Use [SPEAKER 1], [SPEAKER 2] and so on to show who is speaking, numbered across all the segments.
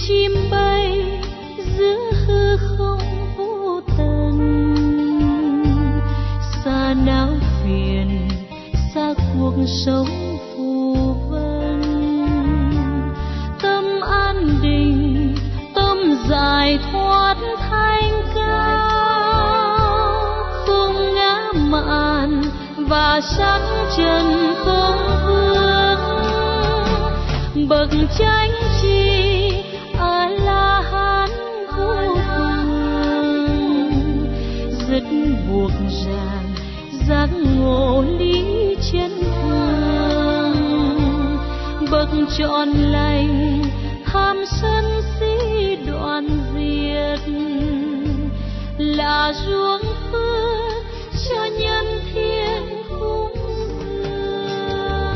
[SPEAKER 1] chim bay giữa hư không vô tận, xa não phiền, xa cuộc sống phù vân. Tâm an định, tâm giải thoát thanh cao, không ngã mạn và sắc trần không vương. Bậc chánh tri A La Hán vô cùng, dứt buộc ràng giác ngộ lý chân thường. Bậc trọn lành tham sân si đoạn diệt, là ruộng phước cho nhân thiên cúng dường.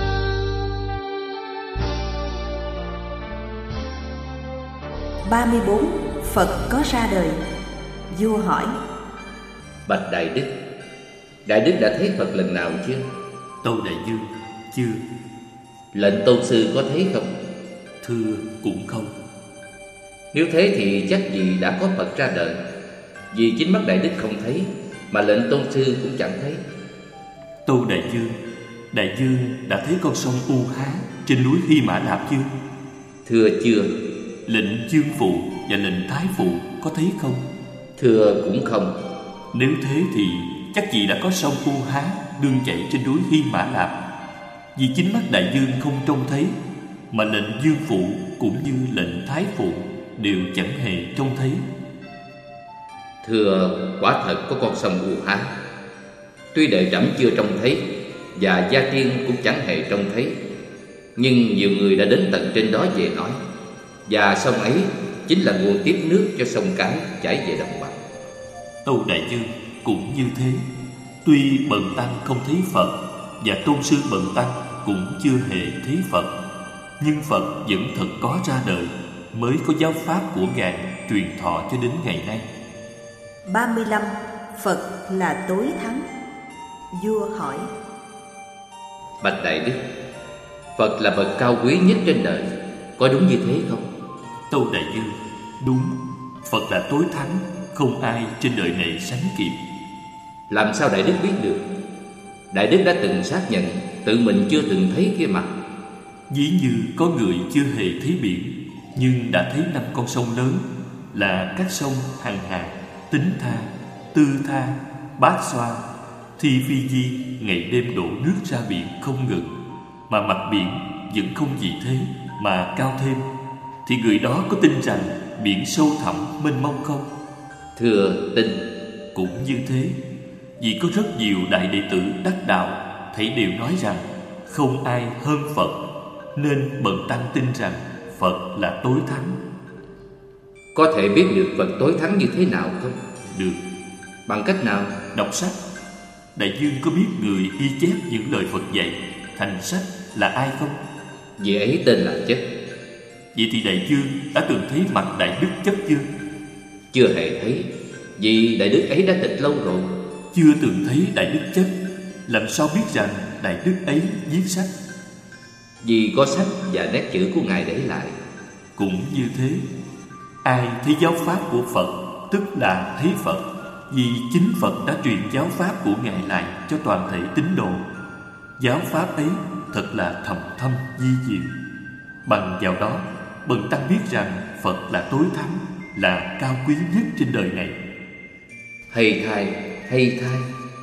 [SPEAKER 2] 34. Phật có ra đời. Vua hỏi:
[SPEAKER 3] Bạch Đại Đức, Đại Đức đã thấy Phật lần nào chưa?
[SPEAKER 4] Tâu Đại Dương: Chưa.
[SPEAKER 3] Lệnh tôn sư có thấy không?
[SPEAKER 4] Thưa cũng không.
[SPEAKER 3] Nếu thế thì chắc gì đã có Phật ra đời, vì chính mắt Đại Đức không thấy, mà lệnh tôn sư cũng chẳng thấy.
[SPEAKER 4] Tâu Đại Dương đã thấy con sông U Há trên núi Hy Mã Lạp chưa?
[SPEAKER 3] Thưa chưa.
[SPEAKER 4] Lệnh Dương Phụ và lệnh Thái Phụ có thấy không?
[SPEAKER 3] Thưa cũng không.
[SPEAKER 4] Nếu thế thì chắc gì đã có sông U Há đương chảy trên núi Hy Mã Lạp, vì chính mắt Đại Dương không trông thấy, mà lệnh Dương Phụ cũng như lệnh Thái Phụ đều chẳng hề trông thấy.
[SPEAKER 3] Thưa, quả thật có con sông U Há. Tuy đệ trẫm chưa trông thấy, và gia tiên cũng chẳng hề trông thấy, nhưng nhiều người đã đến tận trên đó về nói, và sông ấy chính là nguồn tiếp nước cho sông Cái chảy về đồng bằng.
[SPEAKER 4] Tâu Đại Dương cũng như thế. Tuy bần tăng không thấy Phật, và tôn sư bần tăng cũng chưa hề thấy Phật, nhưng Phật vẫn thật có ra đời, mới có giáo pháp của Ngài truyền thọ cho đến ngày nay.
[SPEAKER 2] 35. Phật là tối thắng. Vua hỏi:
[SPEAKER 3] Bạch Đại Đức, Phật là bậc cao quý nhất trên đời, có đúng như thế không?
[SPEAKER 4] Tâu Đại Dương: Đúng. Phật là tối thắng, không ai trên đời này sánh kịp.
[SPEAKER 3] Làm sao Đại Đức biết được? Đại Đức đã từng xác nhận tự mình chưa từng thấy kia mà.
[SPEAKER 4] Ví như có người chưa hề thấy biển, nhưng đã thấy 5 con sông lớn, là các sông Hằng Hà, Tính Tha, Tư Tha, Bát Xoa, Thi Phi Di ngày đêm đổ nước ra biển không ngừng, mà mặt biển vẫn không gì thế mà cao thêm, thì người đó có tin rằng biển sâu thẳm mênh mông không?
[SPEAKER 3] Thưa, tin.
[SPEAKER 4] Cũng như thế, vì có rất nhiều đại đệ tử đắc đạo, thảy đều nói rằng không ai hơn Phật, nên bần tăng tin rằng Phật là tối thắng.
[SPEAKER 3] Có thể biết được Phật tối thắng như thế nào không?
[SPEAKER 4] Được.
[SPEAKER 3] Bằng cách nào?
[SPEAKER 4] Đọc sách. Đại Dương có biết người ghi chép những lời Phật dạy thành sách là ai không?
[SPEAKER 3] Vị ấy tên là Chất.
[SPEAKER 4] Vậy thì Đại Dương đã từng thấy mặt Đại Đức Chất chưa?
[SPEAKER 3] Chưa hề thấy, vì Đại Đức ấy đã tịch lâu rồi.
[SPEAKER 4] Chưa từng thấy Đại Đức Chất, làm sao biết rằng Đại Đức ấy viết sách?
[SPEAKER 3] Vì có sách và nét chữ của Ngài để lại.
[SPEAKER 4] Cũng như thế, ai thấy giáo pháp của Phật tức là thấy Phật, vì chính Phật đã truyền giáo pháp của Ngài lại cho toàn thể tín đồ. Giáo pháp ấy thật là thầm thâm di diệu. Bằng vào đó, bần tăng biết rằng Phật là tối thắng, là cao quý nhất trên đời này.
[SPEAKER 3] Hay thay, hay thay.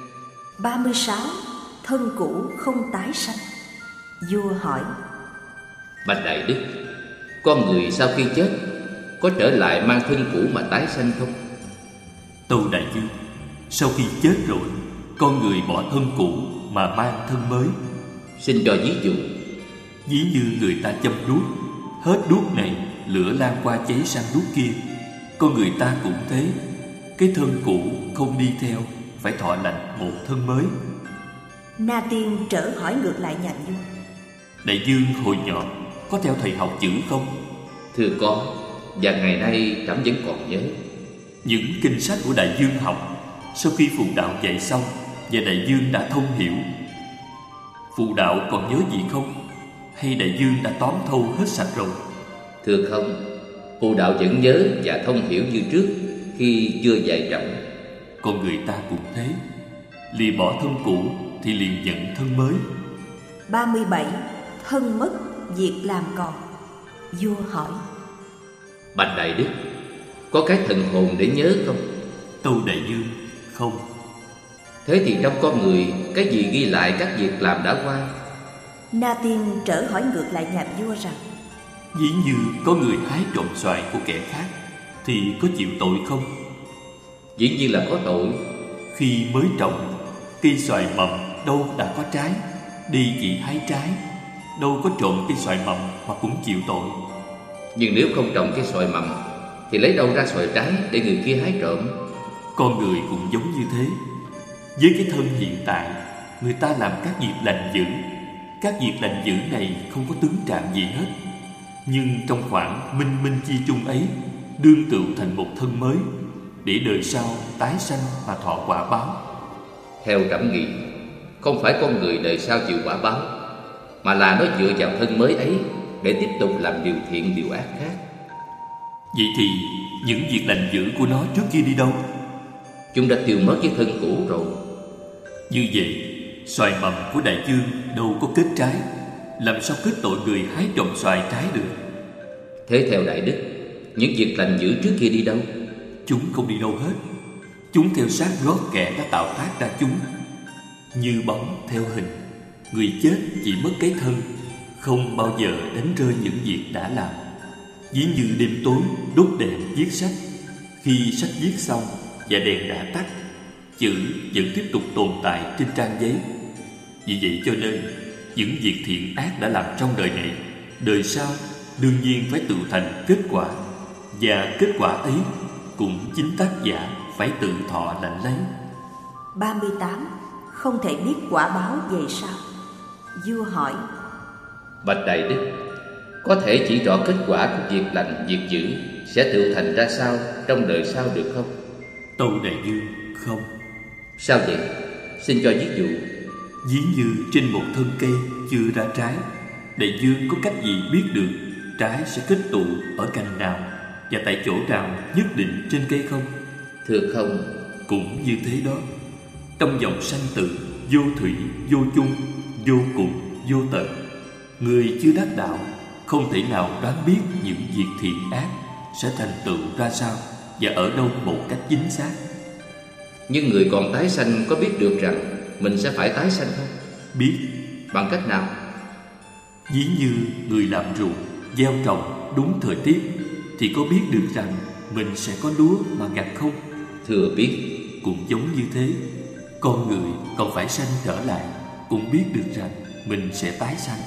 [SPEAKER 2] 36. Thân cũ không tái sanh. Vua hỏi:
[SPEAKER 3] Bạch Đại Đức, con người sau khi chết có trở lại mang thân cũ mà tái sanh không?
[SPEAKER 4] Tâu Đại Dương, sau khi chết rồi, con người bỏ thân cũ mà mang thân mới.
[SPEAKER 3] Xin cho ví dụ.
[SPEAKER 4] Ví như người ta châm đuốc, hết đuốc này lửa lan qua cháy sang đuốc kia. Con người ta cũng thế, cái thân cũ không đi theo, phải thọ lãnh một thân mới.
[SPEAKER 2] Na Tiên trở hỏi ngược lại nhà vua:
[SPEAKER 4] Đại Dương hồi nhỏ có theo thầy học chữ không?
[SPEAKER 3] Thưa có, và ngày nay trẫm vẫn còn nhớ.
[SPEAKER 4] Những kinh sách của Đại Dương học, sau khi phụ đạo dạy xong và Đại Dương đã thông hiểu, phụ đạo còn nhớ gì không? Hay Đại Dương đã tóm thâu hết sạch rồi?
[SPEAKER 3] Thưa không, Phụ đạo vẫn nhớ và thông hiểu như trước khi chưa dạy trọng.
[SPEAKER 4] Con người ta cũng thế, lìa bỏ thân cũ thì liền nhận thân mới.
[SPEAKER 2] 37. Thân mất, việc làm còn. Vua hỏi:
[SPEAKER 3] Bạch Đại Đức, có cái thần hồn để nhớ không?
[SPEAKER 4] Tâu Đại Dương: Không.
[SPEAKER 3] Thế thì trong con người, cái gì ghi lại các việc làm đã qua?
[SPEAKER 2] Na Tiên trở hỏi ngược lại nhà vua rằng:
[SPEAKER 4] Ví như có người hái trộm xoài của kẻ khác thì có chịu tội không?
[SPEAKER 3] Dĩ nhiên là có tội.
[SPEAKER 4] Khi mới trồng, cây xoài mầm đâu đã có trái, đi chỉ hái trái, đâu có trộm cây xoài mầm mà cũng chịu tội.
[SPEAKER 3] Nhưng nếu không trồng cây xoài mầm thì lấy đâu ra xoài trái để người kia hái trộm?
[SPEAKER 4] Con người cũng giống như thế. Với cái thân hiện tại, người ta làm các việc lành dữ. Các việc lành dữ này không có tướng trạng gì hết, nhưng trong khoảng minh minh chi chung ấy, đương tựu thành một thân mới, để đời sau tái sanh mà thọ quả báo.
[SPEAKER 3] Theo trẫm nghĩ, không phải con người đời sau chịu quả báo, mà là nó dựa vào thân mới ấy để tiếp tục làm điều thiện điều ác khác.
[SPEAKER 4] Vậy thì những việc lành dữ của nó trước kia đi đâu?
[SPEAKER 3] Chúng đã tiêu mất với thân cũ rồi.
[SPEAKER 4] Như vậy, xoài mầm của Đại Dương đâu có kết trái, làm sao kết tội người hái trộm xoài trái được?
[SPEAKER 3] Thế theo Đại Đức, những việc lành dữ trước kia đi đâu?
[SPEAKER 4] Chúng không đi đâu hết. Chúng theo sát gót kẻ đã tạo tác ra chúng. Như bóng theo hình, người chết chỉ mất cái thân, không bao giờ đánh rơi những việc đã làm. Ví như đêm tối đốt đèn viết sách, khi sách viết xong và đèn đã tắt, chữ vẫn tiếp tục tồn tại trên trang giấy. Vì vậy cho nên, những việc thiện ác đã làm trong đời này, đời sau đương nhiên phải tự thành kết quả. Và kết quả ấy cũng chính tác giả phải tự thọ lãnh lấy.
[SPEAKER 2] 38. Không thể biết quả báo về sau. Vua hỏi:
[SPEAKER 3] Bạch Đại Đức, có thể chỉ rõ kết quả của việc lành việc dữ sẽ tự thành ra sao trong đời sau được không?
[SPEAKER 4] Tâu Đại Dương: Không.
[SPEAKER 3] Sao vậy? Xin cho ví dụ.
[SPEAKER 4] Ví như trên một thân cây chưa ra trái, Đại Dương có cách gì biết được trái sẽ kết tụ ở cành nào và tại chỗ nào nhất định trên cây không?
[SPEAKER 3] Thưa không.
[SPEAKER 4] Cũng như thế đó. Trong dòng sanh tử, vô thủy, vô chung, vô cùng, vô tận, người chưa đắc đạo không thể nào đoán biết những việc thiện ác sẽ thành tựu ra sao và ở đâu một cách chính xác.
[SPEAKER 3] Nhưng người còn tái sanh có biết được rằng mình sẽ phải tái sanh không?
[SPEAKER 4] Biết.
[SPEAKER 3] Bằng cách nào?
[SPEAKER 4] Ví như người làm ruộng, gieo trồng đúng thời tiết thì có biết được rằng mình sẽ có lúa mà gặt không?
[SPEAKER 3] Thưa biết.
[SPEAKER 4] Cũng giống như thế, con người còn phải sanh trở lại cũng biết được rằng mình sẽ tái sanh.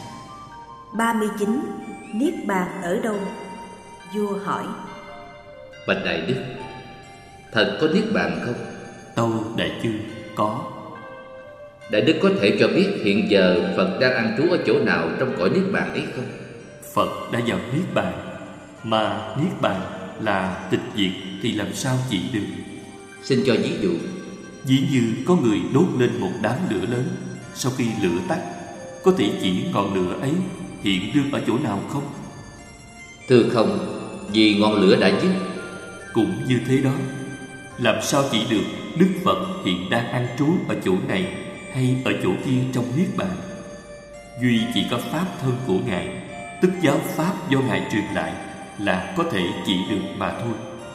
[SPEAKER 2] 39. Niết bàn ở đâu? Vua hỏi:
[SPEAKER 3] Bạch Đại Đức, thật có niết bàn không?
[SPEAKER 4] Tâu Đại Dương: Có.
[SPEAKER 3] Đại Đức có thể cho biết hiện giờ Phật đang an trú ở chỗ nào trong cõi niết bàn ấy không?
[SPEAKER 4] Phật đã vào niết bàn, mà niết bàn là tịch diệt thì làm sao chỉ được?
[SPEAKER 3] Xin cho ví dụ.
[SPEAKER 4] Ví như có người đốt lên một đám lửa lớn, sau khi lửa tắt, có thể chỉ ngọn lửa ấy hiện đương ở chỗ nào không?
[SPEAKER 3] Thưa không, vì ngọn lửa đã dứt.
[SPEAKER 4] Cũng như thế đó, làm sao chỉ được Đức Phật hiện đang an trú ở chỗ này hay ở chỗ kia trong niết bàn? Duy chỉ có pháp thân của Ngài, tức giáo pháp do Ngài truyền lại, là có thể chỉ được mà thôi.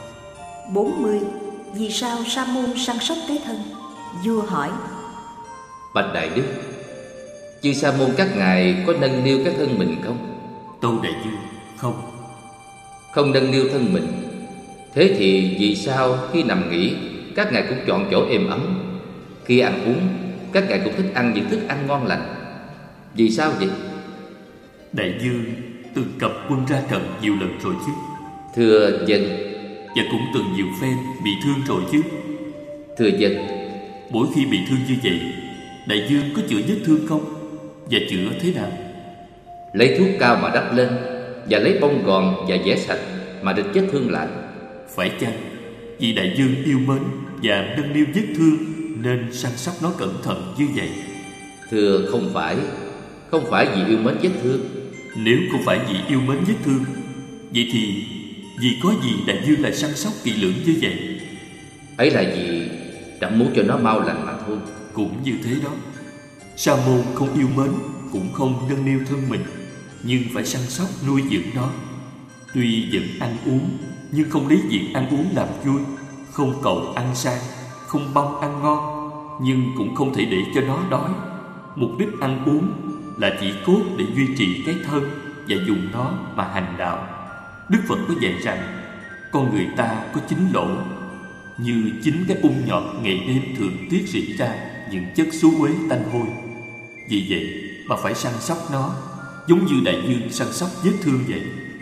[SPEAKER 2] 40. Vì sao Sa môn săn sóc cái thân? Vua hỏi:
[SPEAKER 3] Bạch Đại Đức, chư Sa môn các ngài có nâng niu cái thân mình không?
[SPEAKER 4] Tâu Đại Dương: Không.
[SPEAKER 3] Không nâng niu thân mình. Thế thì vì sao khi nằm nghỉ các ngài cũng chọn chỗ êm ấm? Khi ăn uống các ngài cũng thích ăn những thức ăn ngon lành. Vì sao vậy?
[SPEAKER 4] Đại Dương từng cập quân ra trận nhiều lần rồi chứ?
[SPEAKER 3] Thưa dân.
[SPEAKER 4] Và cũng từng nhiều phen bị thương rồi chứ?
[SPEAKER 3] Thưa dân.
[SPEAKER 4] Mỗi khi bị thương như vậy, Đại Dương có chữa vết thương không? Và chữa thế nào?
[SPEAKER 3] Lấy thuốc cao mà đắp lên, và lấy bông gòn và vẽ sạch mà địch vết thương lại. Phải
[SPEAKER 4] chăng vì Đại Dương yêu mến và nâng niu vết thương nên săn sóc nó cẩn thận như vậy?
[SPEAKER 3] Thưa không phải. Không phải vì yêu mến vết thương.
[SPEAKER 4] Nếu không phải vì yêu mến vết thương, vậy thì vì có gì đại dương lại săn sóc kỹ lưỡng như vậy?
[SPEAKER 3] Ấy là vì trẫm muốn cho nó mau lành mà thôi.
[SPEAKER 4] Cũng như thế đó. Sa môn không yêu mến, cũng không nâng niu thân mình, nhưng phải săn sóc nuôi dưỡng nó. Tuy vẫn ăn uống, nhưng không lấy việc ăn uống làm vui, không cầu ăn sang, không mong ăn ngon, nhưng cũng không thể để cho nó đói. Mục đích ăn uống là chỉ cốt để duy trì cái thân và dùng nó mà hành đạo. Đức Phật có dạy rằng con người ta có 9 lỗ, như 9 cái nhọt ngày đêm thường tiết rỉ ra những chất xú uế tanh hôi. Vì vậy mà phải săn sóc nó, giống như đại dương săn sóc vết thương vậy.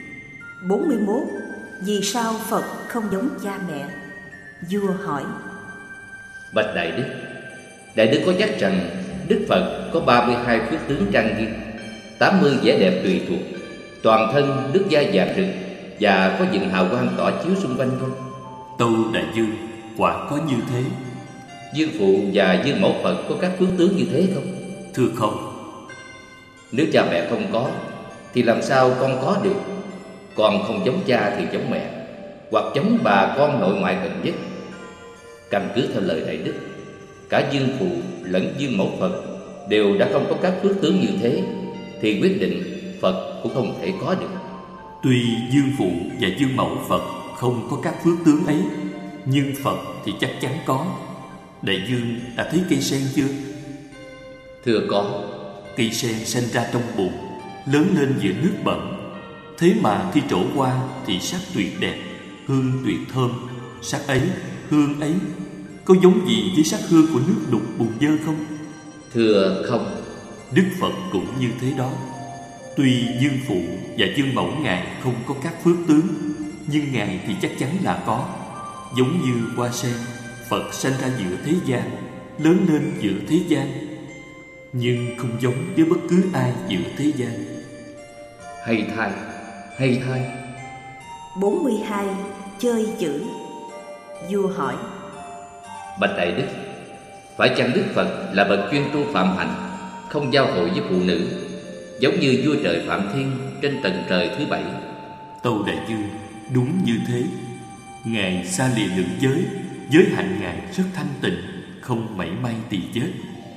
[SPEAKER 2] 41. Vì sao Phật không giống cha mẹ? Vua hỏi.
[SPEAKER 3] Bạch Đại Đức có chắc rằng Đức Phật có 32 phước tướng trang nghiêm, 80 vẻ đẹp tùy thuộc, toàn thân nước da vàng rực và có những hào quang tỏa chiếu xung quanh không?
[SPEAKER 4] Tâu đại dương, quả có như thế.
[SPEAKER 3] Dương Phụ và Dương Mẫu Phật có các phước tướng như thế không?
[SPEAKER 4] Thưa không.
[SPEAKER 3] Nếu cha mẹ không có thì làm sao con có được? Con không giống cha thì giống mẹ, hoặc giống bà con nội ngoại gần nhất. Căn cứ theo lời Đại Đức, cả Dương Phụ lẫn Dương Mẫu Phật đều đã không có các phước tướng như thế, thì quyết định Phật cũng không thể có được.
[SPEAKER 4] Tuy Dương Phụ và Dương Mẫu Phật không có các phước tướng ấy, nhưng Phật thì chắc chắn có. Đại dương đã thấy cây sen chưa?
[SPEAKER 3] Thưa có.
[SPEAKER 4] Cây sen sinh ra trong bùn, lớn lên giữa nước bẩn. Thế mà khi trổ qua thì sắc tuyệt đẹp, hương tuyệt thơm. Sắc ấy, hương ấy có giống gì với sắc hương của nước đục bùn dơ không?
[SPEAKER 3] Thưa không.
[SPEAKER 4] Đức Phật cũng như thế đó. Tuy Dương Phụ và Dương Mẫu Ngài không có các phước tướng, nhưng Ngài thì chắc chắn là có. Giống như hoa sen, Phật sinh ra giữa thế gian, lớn lên giữa thế gian, nhưng không giống với bất cứ ai giữa thế gian.
[SPEAKER 3] Hay thay.
[SPEAKER 2] 42. Chơi chữ. Vua hỏi.
[SPEAKER 3] Bạch Đại Đức, phải chăng Đức Phật là bậc chuyên tu phạm hạnh, không giao hội với phụ nữ, giống như vua trời Phạm Thiên trên tầng trời thứ 7?
[SPEAKER 4] Tâu đại dương, đúng như thế. Ngài xa lìa lượng giới hạnh Ngài rất thanh tịnh, không mảy may tỳ vết.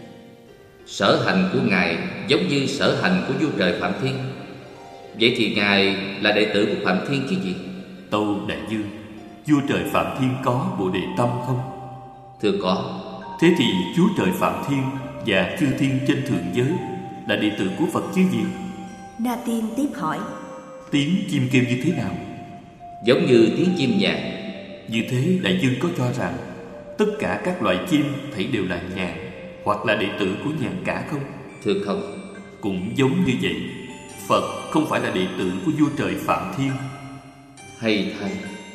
[SPEAKER 3] Sở hành của Ngài giống như sở hành của vua trời Phạm Thiên. Vậy thì Ngài là đệ tử của Phạm Thiên chứ gì?
[SPEAKER 4] Tâu đại dương, vua trời Phạm Thiên có Bồ Đề Tâm không?
[SPEAKER 3] Thưa có.
[SPEAKER 4] Thế thì Chúa trời Phạm Thiên và chư thiên trên thượng giới là đệ tử của Phật chứ gì?
[SPEAKER 2] Na Tiên tiếp hỏi.
[SPEAKER 4] Tiếng chim kêu như thế nào?
[SPEAKER 3] Giống như tiếng chim nhàn.
[SPEAKER 4] Như thế đại dương có cho rằng tất cả các loại chim thảy đều là nhàn, hoặc là đệ tử của nhàn cả không?
[SPEAKER 3] Thưa không.
[SPEAKER 4] Cũng giống như vậy, Phật không phải là đệ tử của vua trời Phạm Thiên.
[SPEAKER 3] Hay thay.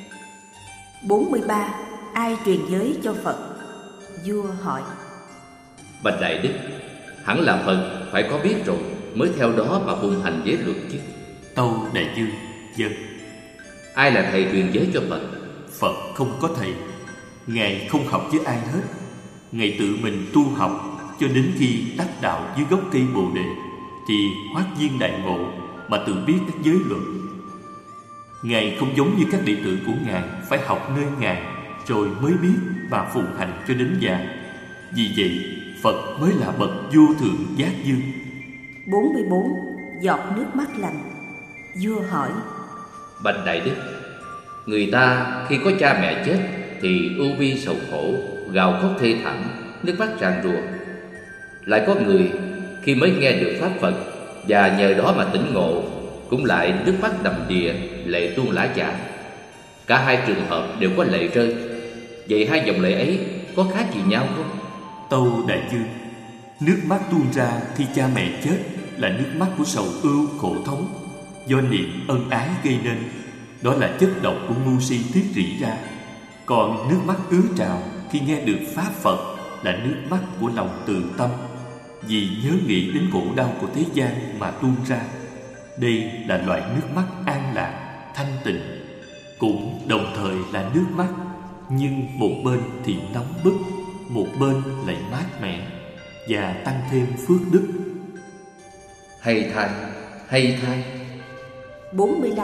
[SPEAKER 2] 43. Ai truyền giới cho Phật? Vua hỏi.
[SPEAKER 3] Bạch Đại Đức, hẳn là Phật phải có biết rồi mới theo đó mà phụng hành giới luật chứ.
[SPEAKER 4] Tâu đại dương, dân.
[SPEAKER 3] Ai là thầy truyền giới cho Phật?
[SPEAKER 4] Phật không có thầy. Ngài không học với ai hết. Ngài tự mình tu học cho đến khi đắc đạo dưới gốc cây Bồ Đề thì hoát viên đại ngộ mà tự biết các giới luật. Ngài không giống như các đệ tử của Ngài phải học nơi Ngài rồi mới biết và phụng hành cho đến già. Vì vậy Phật mới là bậc vô thượng giác dương.
[SPEAKER 2] 44. Giọt nước mắt lành. Vua hỏi.
[SPEAKER 3] Bạch Đại Đức, người ta khi có cha mẹ chết thì ưu bi sầu khổ, gào khóc thê thảm, nước mắt ràn rụa. Lại có người khi mới nghe được pháp Phật và nhờ đó mà tỉnh ngộ, cũng lại nước mắt đầm đìa, lệ tuôn lã chã. Cả hai trường hợp đều có lệ rơi. Vậy hai dòng lệ ấy có khác gì nhau không?
[SPEAKER 4] Tâu đại dương, nước mắt tuôn ra khi cha mẹ chết là nước mắt của sầu ưu khổ thống, do niệm ân ái gây nên. Đó là chất độc của ngu si tiết rỉ ra. Còn nước mắt ứa trào khi nghe được pháp Phật là nước mắt của lòng từ tâm, vì nhớ nghĩ đến khổ đau của thế gian mà tuôn ra. Đây là loại nước mắt an lạc, thanh tịnh, cũng đồng thời là nước mắt, nhưng một bên thì nóng bức, một bên lại mát mẻ và tăng thêm phước đức.
[SPEAKER 3] Hay thay.
[SPEAKER 2] 45.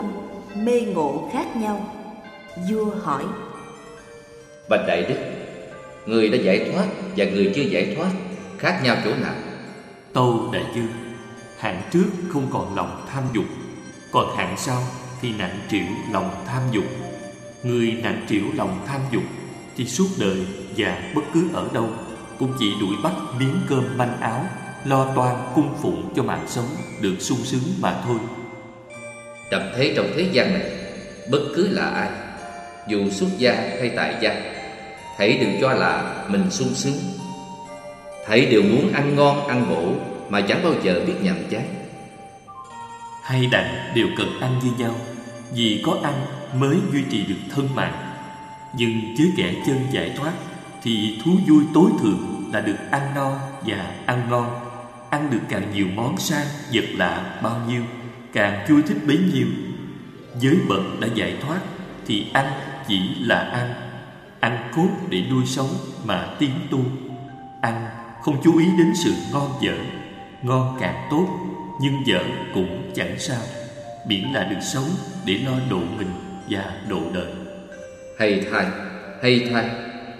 [SPEAKER 2] mê ngộ khác nhau. Vua hỏi:
[SPEAKER 3] Bạch Đại Đức, người đã giải thoát và người chưa giải thoát khác nhau chỗ nào?
[SPEAKER 4] Tâu Đại Dương, hạng trước không còn lòng tham dục, còn hạng sau thì nặng trĩu lòng tham dục. Người nặng trĩu lòng tham dục thì suốt đời và bất cứ ở đâu cũng chỉ đuổi bắt miếng cơm manh áo, lo toan cung phụng cho mạng sống được sung sướng mà thôi.
[SPEAKER 3] Trẫm thấy trong thế gian này, bất cứ là ai, dù xuất gia hay tại gia, thảy đều cho là mình sung sướng. Thảy đều muốn ăn ngon ăn bổ mà chẳng bao giờ biết nhàm chán.
[SPEAKER 4] Hai đàn đều cần ăn như nhau, vì có ăn mới duy trì được thân mạng. Nhưng với kẻ chân giải thoát thì thú vui tối thượng là được ăn no và ăn ngon. Ăn được càng nhiều món sang vật lạ bao nhiêu, càng vui thích bấy nhiêu. Với bậc đã giải thoát thì ăn chỉ là ăn cốt để nuôi sống mà tiến tu. Ăn không chú ý đến sự ngon dở, ngon càng tốt, nhưng dở cũng chẳng sao, miễn là được sống để lo độ mình và độ đời.
[SPEAKER 3] Hay thay, hay thay.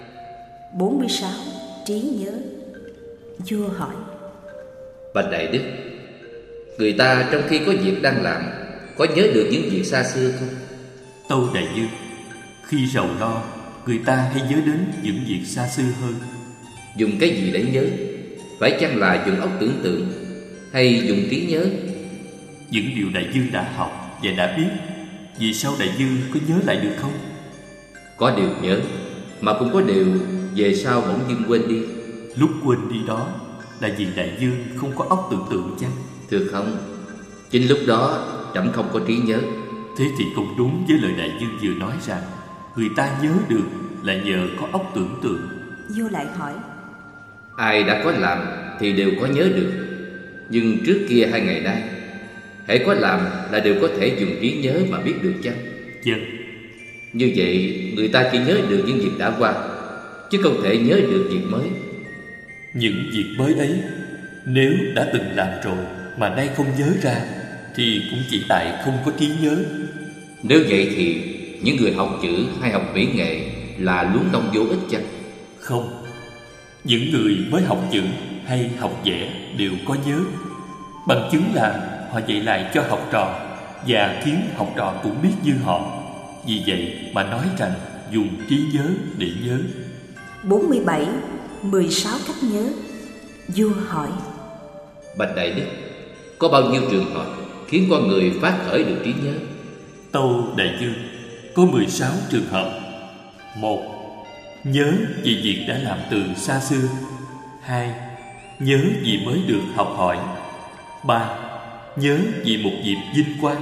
[SPEAKER 2] 46. Trí nhớ. Vua hỏi:
[SPEAKER 3] Bạch Đại Đức, người ta trong khi có việc đang làm có nhớ được những việc xa xưa không?
[SPEAKER 4] Tâu Đại Dương, khi rầu lo, người ta hay nhớ đến những việc xa xưa hơn.
[SPEAKER 3] Dùng cái gì để nhớ? Phải chăng là dùng óc tưởng tượng hay dùng trí nhớ?
[SPEAKER 4] Những điều Đại Dương đã học và đã biết, vì sao Đại Dương có nhớ lại được không?
[SPEAKER 3] Có điều nhớ, mà cũng có điều về sau bỗng dưng quên đi.
[SPEAKER 4] Lúc quên đi đó là vì Đại Dương không có óc tưởng tượng chăng?
[SPEAKER 3] Thưa không, chính lúc đó trẫm không có trí nhớ.
[SPEAKER 4] Thế thì cũng đúng với lời Đại Dương vừa nói rằng người ta nhớ được là nhờ có óc tưởng tượng.
[SPEAKER 2] Vua lại hỏi:
[SPEAKER 3] Ai đã có làm thì đều có nhớ được. Nhưng trước kia hay ngày nay, hễ có làm là đều có thể dùng trí nhớ mà biết được chăng?
[SPEAKER 4] Vâng.
[SPEAKER 3] Như vậy người ta chỉ nhớ được những việc đã qua, chứ không thể nhớ được việc mới.
[SPEAKER 4] Những việc mới ấy, nếu đã từng làm rồi mà nay không nhớ ra, thì cũng chỉ tại không có trí nhớ.
[SPEAKER 3] Nếu vậy thì những người học chữ hay học mỹ nghệ là luống công vô ích chăng?
[SPEAKER 4] Không. Những người mới học chữ hay học vẽ đều có nhớ. Bằng chứng là họ dạy lại cho học trò và khiến học trò cũng biết như họ. Vì vậy mà nói rằng dùng trí nhớ để nhớ.
[SPEAKER 2] 47. 16 cách nhớ. Vua hỏi:
[SPEAKER 3] Bạch Đại Đức, có bao nhiêu trường hợp khiến con người phát khởi được trí nhớ?
[SPEAKER 4] Tâu Đại Dương, có 16 trường hợp. 1. Nhớ vì việc đã làm từ xa xưa. 2. Nhớ vì mới được học hỏi. 3. Nhớ vì một dịp vinh quang.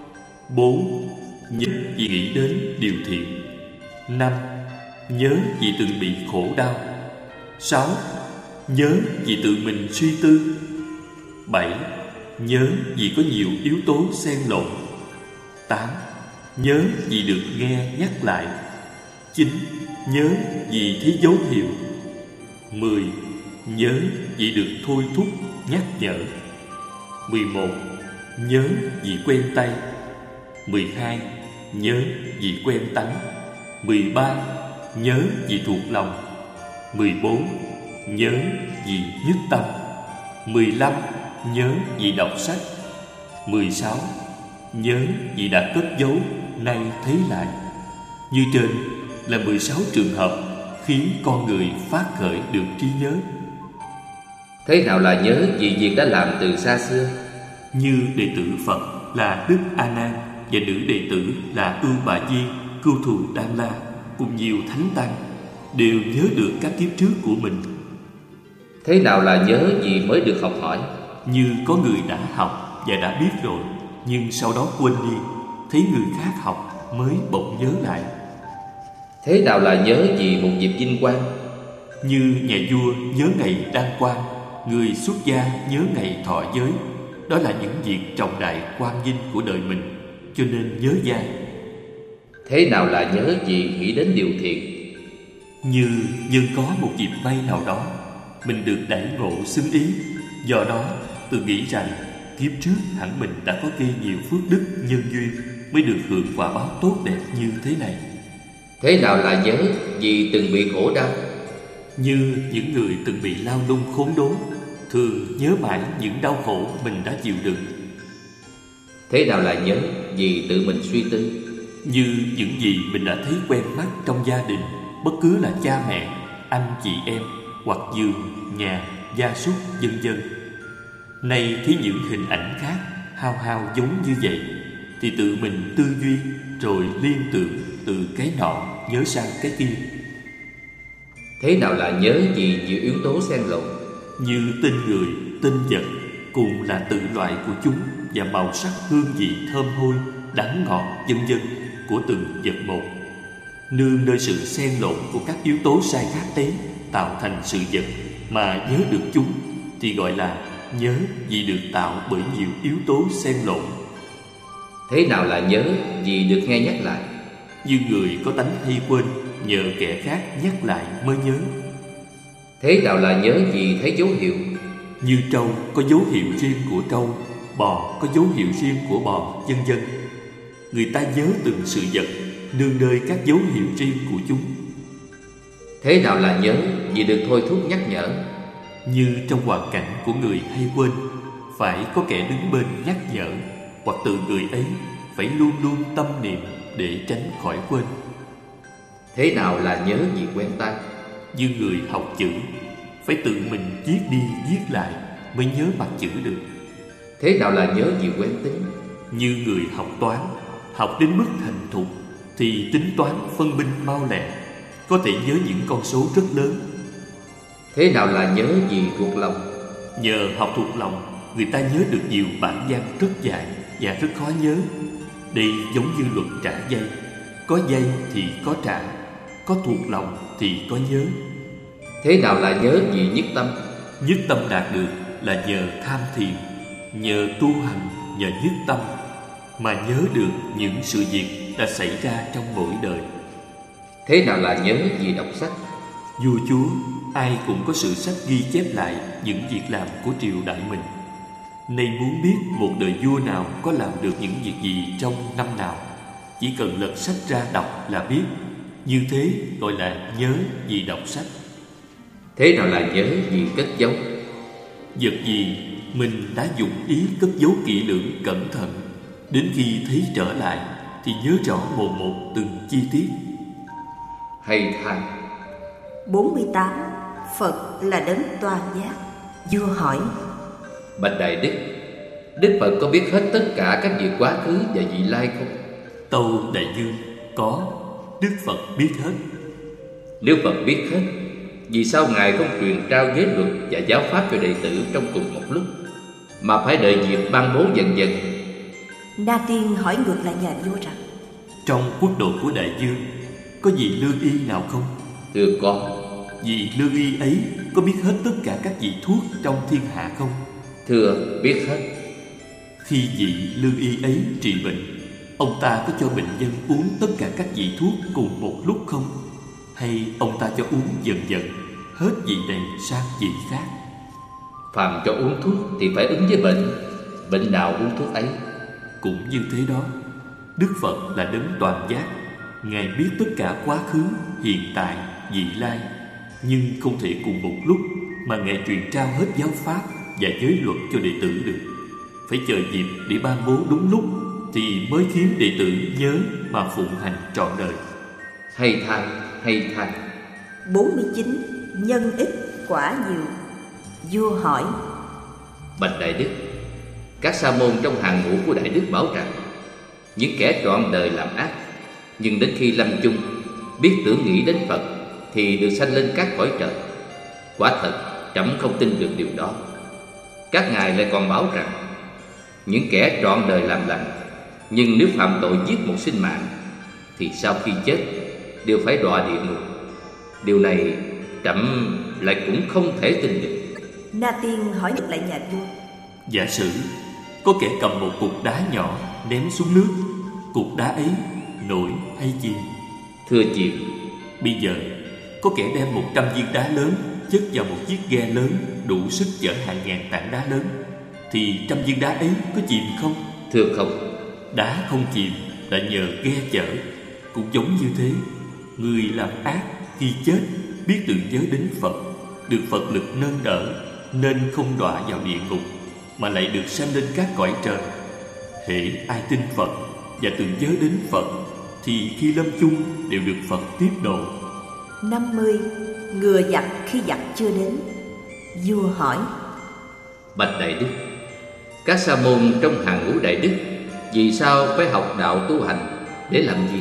[SPEAKER 4] 4. Nhớ vì nghĩ đến điều thiện. 5. Nhớ vì từng bị khổ đau. 6. Nhớ vì tự mình suy tư. 7. Nhớ vì có nhiều yếu tố xen lẫn. 8. Nhớ vì được nghe nhắc lại. 9. Nhớ vì thấy dấu hiệu. 10. Nhớ vì được thôi thúc nhắc nhở. 11. Nhớ vì quen tay. 12. Nhớ vì quen tánh. 13. Nhớ vì thuộc lòng. 14. Nhớ vì nhất tâm. 15. Nhớ vì đọc sách. 16. Nhớ vì đã cất giấu, nay thấy lại. Như trên là 16 trường hợp khiến con người phát khởi được trí nhớ.
[SPEAKER 3] Thế nào là nhớ vì việc đã làm từ xa xưa?
[SPEAKER 4] Như đệ tử Phật là Đức A Nan và nữ đệ tử là Ưu Bà Di, Cưu Thù Đan La cùng nhiều thánh tăng đều nhớ được các kiếp trước của mình.
[SPEAKER 3] Thế nào là nhớ vì mới được học hỏi?
[SPEAKER 4] Như có người đã học và đã biết rồi, nhưng sau đó quên đi, thấy người khác học mới bỗng nhớ lại.
[SPEAKER 3] Thế nào là nhớ vì một dịp vinh quang?
[SPEAKER 4] Như nhà vua nhớ ngày đăng quang, người xuất gia nhớ ngày thọ giới. Đó là những việc trọng đại quan vinh của đời mình, cho nên nhớ dai.
[SPEAKER 3] Thế nào là nhớ vì nghĩ đến điều thiện?
[SPEAKER 4] Như nhân có một dịp may nào đó, mình được đãi ngộ xứng ý, do đó tự nghĩ rằng kiếp trước hẳn mình đã có gây nhiều phước đức nhân duyên, mới được hưởng quả báo tốt đẹp như thế này.
[SPEAKER 3] Thế nào là nhớ vì từng bị khổ đau?
[SPEAKER 4] Như những người từng bị lao lung khốn đốn, thường nhớ mãi những đau khổ mình đã chịu đựng.
[SPEAKER 3] Thế nào là nhớ vì tự mình suy tư?
[SPEAKER 4] Như những gì mình đã thấy quen mắt trong gia đình, bất cứ là cha mẹ, anh chị em, hoặc giường, nhà, gia súc, vân vân. Nay thấy những hình ảnh khác hao hao giống như vậy, thì tự mình tư duy rồi liên tưởng từ cái nọ nhớ sang cái kia.
[SPEAKER 3] Thế nào là nhớ vì nhiều yếu tố xen lẫn?
[SPEAKER 4] Như tên người, tên vật cùng là tự loại của chúng, và màu sắc, hương vị, thơm hôi, đắng ngọt, vân vân của từng vật một. Nương nơi sự xen lộn của các yếu tố sai khác ấy tạo thành sự vật mà nhớ được chúng, thì gọi là nhớ vì được tạo bởi nhiều yếu tố xen lộn.
[SPEAKER 3] Thế nào là nhớ vì được nghe nhắc lại?
[SPEAKER 4] Như người có tánh hay quên, nhờ kẻ khác nhắc lại mới nhớ.
[SPEAKER 3] Thế nào là nhớ vì thấy dấu hiệu?
[SPEAKER 4] Như trâu có dấu hiệu riêng của trâu, bò có dấu hiệu riêng của bò, vân vân. Người ta nhớ từng sự vật nương nơi các dấu hiệu riêng của chúng.
[SPEAKER 3] Thế nào là nhớ vì được thôi thúc nhắc nhở?
[SPEAKER 4] Như trong hoàn cảnh của người hay quên, phải có kẻ đứng bên nhắc nhở, hoặc tự người ấy phải luôn luôn tâm niệm để tránh khỏi quên.
[SPEAKER 3] Thế nào là nhớ vì quen tay?
[SPEAKER 4] Như người học chữ, phải tự mình viết đi viết lại mới nhớ mặt chữ được.
[SPEAKER 3] Thế nào là nhớ vì quen tính?
[SPEAKER 4] Như người học toán, học đến mức thành thục thì tính toán phân minh mau lẹ, có thể nhớ những con số rất lớn.
[SPEAKER 3] Thế nào là nhớ vì thuộc lòng?
[SPEAKER 4] Nhờ học thuộc lòng, người ta nhớ được nhiều bản văn rất dài và rất khó nhớ. Đây giống như luật trả dây, có dây thì có trả, có thuộc lòng thì có nhớ.
[SPEAKER 3] Thế nào là nhớ vì nhất tâm?
[SPEAKER 4] Nhất tâm đạt được là nhờ tham thiền, nhờ tu hành, nhờ nhất tâm mà nhớ được những sự việc đã xảy ra trong mỗi đời.
[SPEAKER 3] Thế nào là nhớ vì đọc sách?
[SPEAKER 4] Vua chúa ai cũng có sử sách ghi chép lại những việc làm của triều đại mình. Nay muốn biết một đời vua nào có làm được những việc gì trong năm nào, chỉ cần lật sách ra đọc là biết. Như thế gọi là nhớ vì đọc sách.
[SPEAKER 3] Thế nào là nhớ vì cất giấu?
[SPEAKER 4] Vật gì mình đã dụng ý cất giấu kỹ lưỡng cẩn thận, đến khi thấy trở lại thì nhớ rõ một một từng chi tiết.
[SPEAKER 3] Hay thay.
[SPEAKER 2] 48. Phật là đấng toàn giác. Vua hỏi:
[SPEAKER 3] Bạch Đại Đức, Đức Phật có biết hết tất cả các việc quá khứ và vị lai không?
[SPEAKER 4] Tâu Đại Dương: có, Đức Phật biết hết.
[SPEAKER 3] Nếu Phật biết hết, vì sao Ngài không truyền trao giới luật và giáo pháp cho đệ tử trong cùng một lúc, mà phải đợi dịp ban bố dần dần?
[SPEAKER 2] Na Tiên hỏi ngược lại nhà vua rằng:
[SPEAKER 4] Trong quốc độ của Đại Dương có vị lương y nào không?
[SPEAKER 3] Thưa có.
[SPEAKER 4] Vị lương y ấy có biết hết tất cả các vị thuốc trong thiên hạ không?
[SPEAKER 3] Thưa, biết hết.
[SPEAKER 4] Khi vị lương y ấy trị bệnh, ông ta có cho bệnh nhân uống tất cả các vị thuốc cùng một lúc không? Hay ông ta cho uống dần dần, hết vị này sang vị khác?
[SPEAKER 3] Phàm cho uống thuốc thì phải ứng với bệnh. Bệnh nào uống thuốc ấy.
[SPEAKER 4] Cũng như thế đó, Đức Phật là đấng toàn giác. Ngài biết tất cả quá khứ, hiện tại, vị lai, nhưng không thể cùng một lúc mà Ngài truyền trao hết giáo pháp và giới luật cho đệ tử được. Phải chờ dịp để ban bố đúng lúc thì mới khiến đệ tử nhớ mà phụng hành trọn đời.
[SPEAKER 3] Hay thay, hay thay.
[SPEAKER 2] 49. Nhân ít quả nhiều. Vua hỏi:
[SPEAKER 3] Bạch Đại Đức, các sa môn trong hàng ngũ của Đại Đức bảo rằng những kẻ trọn đời làm ác, nhưng đến khi lâm chung biết tưởng nghĩ đến Phật thì được sanh lên các cõi trời. Quả thật trẫm không tin được điều đó. Các ngài lại còn bảo rằng những kẻ trọn đời làm lành, nhưng nếu phạm tội giết một sinh mạng thì sau khi chết đều phải đọa địa ngục. Điều này trẫm lại cũng không thể tin được.
[SPEAKER 2] Na Tiên hỏi ngược lại nhà vua:
[SPEAKER 4] Giả sử có kẻ cầm một cục đá nhỏ ném xuống nước, cục đá ấy nổi hay chìm?
[SPEAKER 3] Thưa chìm.
[SPEAKER 4] Bây giờ có kẻ đem 100 viên đá lớn chất vào một chiếc ghe lớn đủ sức chở hàng ngàn tảng đá lớn, thì 100 viên đá ấy có chìm không?
[SPEAKER 3] Thưa không.
[SPEAKER 4] Đá không chìm là nhờ ghe chở. Cũng giống như thế, người làm ác khi chết biết tự nhớ đến Phật, được Phật lực nâng đỡ, nên không đọa vào địa ngục, mà lại được sanh lên các cõi trời. Hễ ai tin Phật và tự nhớ đến Phật thì khi lâm chung đều được Phật tiếp độ.
[SPEAKER 2] 50. Ngừa giặc khi giặc chưa đến. Vua hỏi:
[SPEAKER 3] Bạch Đại Đức, các sa môn trong hàng ngũ Đại Đức vì sao phải học đạo tu hành, để làm gì?